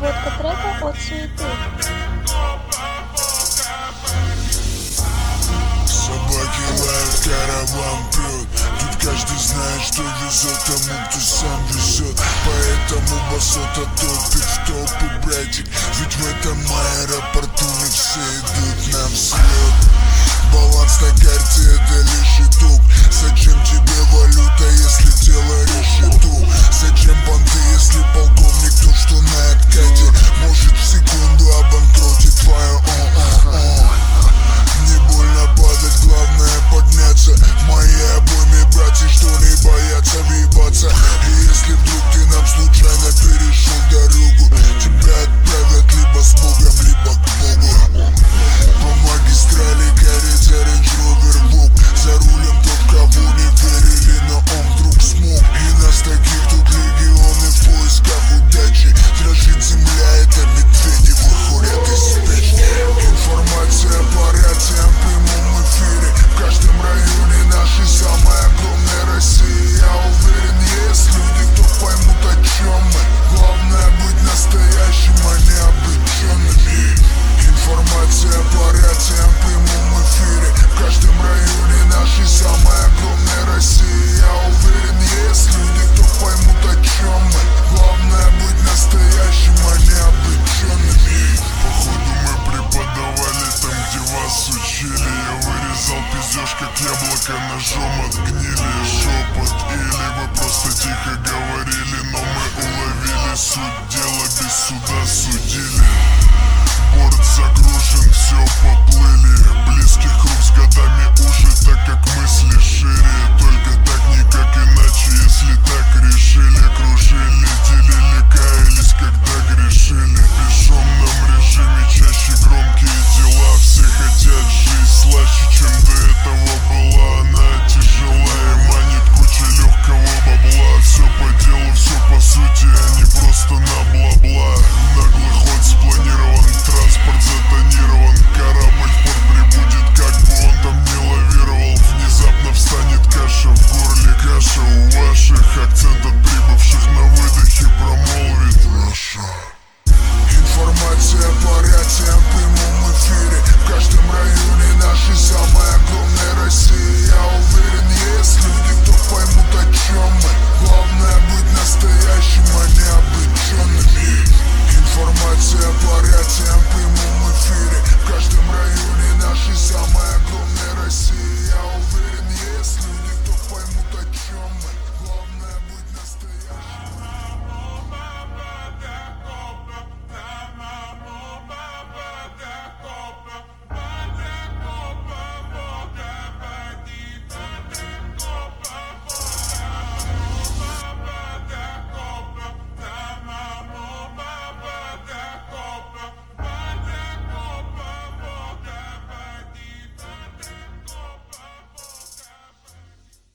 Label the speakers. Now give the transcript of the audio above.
Speaker 1: Обработка трека от суеты.
Speaker 2: Собаки лают, караван прет. Тут каждый знает, что везет тому, кто сам везет. Поэтому басота топит в топы, братик. Ведь в этом аэропорту не все идут на взлет. Баланс на карте — это лишь итог. Зачем тебе валюта, если дело решету? Зачем понты, если полковник тот, что на откате? Может в секунду обанкротить твое Не больно падать, главное подняться. В моей обойме братья, что не боятся въебаться. И если вдруг ты нам случайно перешел дорогу, тебя отправят либо с Богом, либо к Богу. По магистрали горит Range Rover Vogue. За рулем тот, кого не верили, но он вдруг смог. И нас таких тут легионы в поисках удачи. Дрожит земля, это медведи выходят из спячки. Информация по рациям в прямом эфире. В каждом районе нашей самой огромной России. Я уверен, есть люди, кто поймут, о чем мы. Главное быть настоящим, а не обреченным. Информация по рациям в прямом эфире. В каждом районе нашей самой огромной России. Я уверен, есть люди, кто поймут, о чем мы. Главное быть настоящим, а не обреченным. Походу мы преподавали там, где вас учили. Я вырезал пиздеж, как яблоко ножом от гнили. Шепот или вы просто тихо говорили, но мы уловили суть дела, без суда судили. Борт загружен, все поплыли. Близких